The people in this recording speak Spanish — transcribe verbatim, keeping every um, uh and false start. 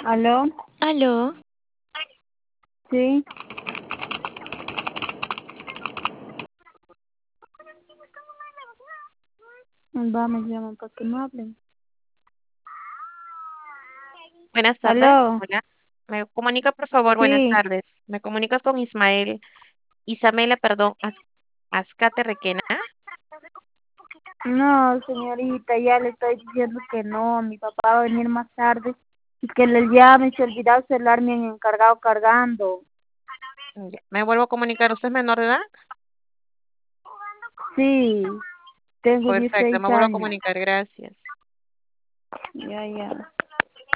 ¿Aló? Aló, Sí. Va, me llaman para que no hablen. buenas tardes. ¿Aló? Hola. Me comunica, por favor, buenas Sí. tardes. Me comunicas con Ismael, Isamela, perdón, Az- Azcate Requena. No, señorita, ya le estoy diciendo que no. Mi papá va a venir más tarde y que le llame. Se olvidó el celular, me han encargado cargando. Ya, me vuelvo a comunicar. ¿Usted es menor de edad? Sí, tengo Perfecto, dieciséis me vuelvo a años. comunicar. Gracias. Ya, ya.